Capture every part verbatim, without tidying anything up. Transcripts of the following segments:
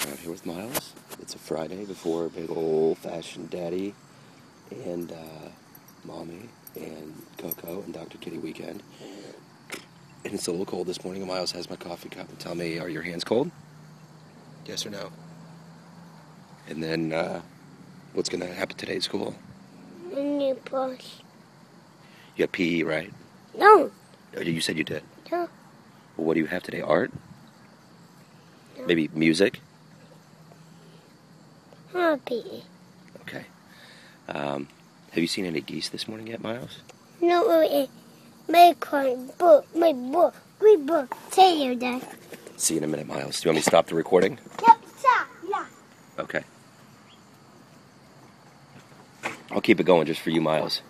out here with Miles. It's a Friday before a big old-fashioned daddy and uh, mommy and Coco and Doctor Kitty weekend. And it's a little cold this morning, and Miles has my coffee cup and tell me, are your hands cold? Yes or no? And then, uh, what's going to happen today at school? New bus. You got P E, right? No. Oh, you said you did. No. Well, what do you have today? Art? No. Maybe music? Happy. Okay. Um, have you seen any geese this morning yet, Miles? No, it my car book, my book, green book. Say you Dad. See you in a minute, Miles. Do you want me to stop the recording? Yep, stop. Yeah. Okay. I'll keep it going just for you, Miles.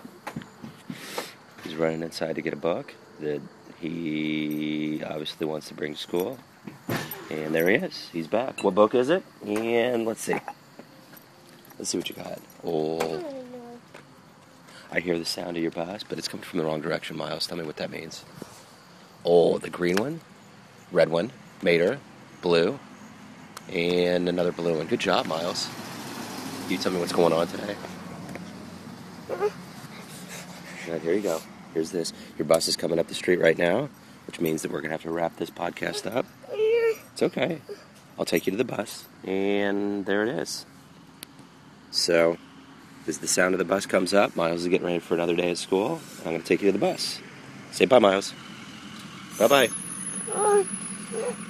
He's running inside to get a book that he obviously wants to bring to school. And there he is. He's back. What book is it? And let's see. Let's see what you got. Oh, I hear the sound of your bus, but it's coming from the wrong direction, Miles. Tell me what that means. Oh, the green one, red one, Mater, blue, and another blue one. Good job, Miles. You tell me what's going on today. All right, here you go. Here's this. Your bus is coming up the street right now, which means that we're going to have to wrap this podcast up. It's okay. I'll take you to the bus, and there it is. So, as the sound of the bus comes up, Miles is getting ready for another day at school. I'm going to take you to the bus. Say bye, Miles. Bye-bye.